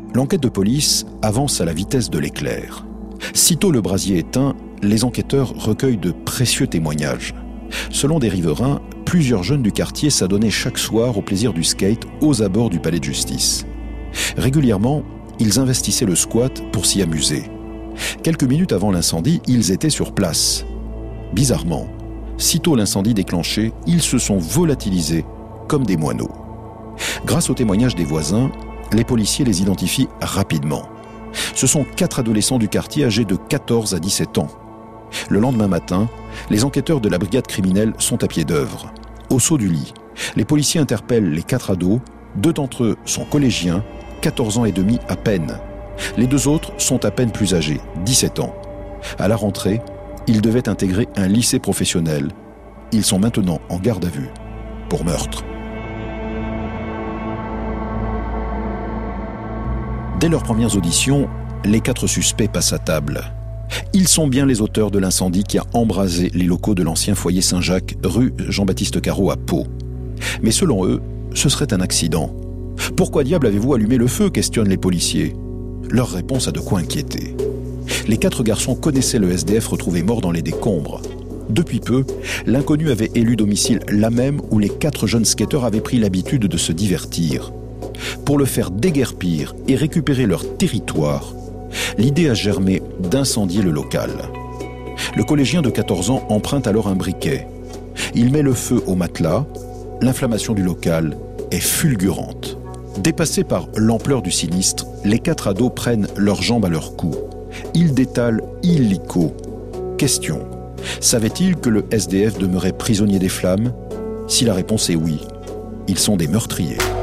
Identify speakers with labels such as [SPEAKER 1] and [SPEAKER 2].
[SPEAKER 1] L'enquête de police avance à la vitesse de l'éclair. Sitôt le brasier éteint, les enquêteurs recueillent de précieux témoignages. Selon des riverains, plusieurs jeunes du quartier s'adonnaient chaque soir au plaisir du skate aux abords du palais de justice. Régulièrement, ils investissaient le squat pour s'y amuser. Quelques minutes avant l'incendie, ils étaient sur place. Bizarrement, sitôt l'incendie déclenché, ils se sont volatilisés comme des moineaux. Grâce aux témoignages des voisins, les policiers les identifient rapidement. Ce sont 4 adolescents du quartier âgés de 14 à 17 ans. Le lendemain matin, les enquêteurs de la brigade criminelle sont à pied d'œuvre. Au saut du lit, les policiers interpellent les 4 ados. 2 d'entre eux sont collégiens, 14 ans et demi à peine. Les 2 autres sont à peine plus âgés, 17 ans. À la rentrée, ils devaient intégrer un lycée professionnel. Ils sont maintenant en garde à vue pour meurtre. Dès leurs premières auditions, les 4 suspects passent à table. Ils sont bien les auteurs de l'incendie qui a embrasé les locaux de l'ancien foyer Saint-Jacques, rue Jean-Baptiste Carreau à Pau. Mais selon eux, ce serait un accident. « Pourquoi diable avez-vous allumé le feu ?» questionnent les policiers. Leur réponse a de quoi inquiéter. Les 4 garçons connaissaient le SDF retrouvé mort dans les décombres. Depuis peu, l'inconnu avait élu domicile là même où les 4 jeunes skateurs avaient pris l'habitude de se divertir. Pour le faire déguerpir et récupérer leur territoire, l'idée a germé d'incendier le local. Le collégien de 14 ans emprunte alors un briquet. Il met le feu au matelas. L'inflammation du local est fulgurante. Dépassés par l'ampleur du sinistre, les 4 ados prennent leurs jambes à leur cou. Ils détalent illico. Question: savaient-ils que le SDF demeurait prisonnier des flammes ? Si la réponse est oui, ils sont des meurtriers.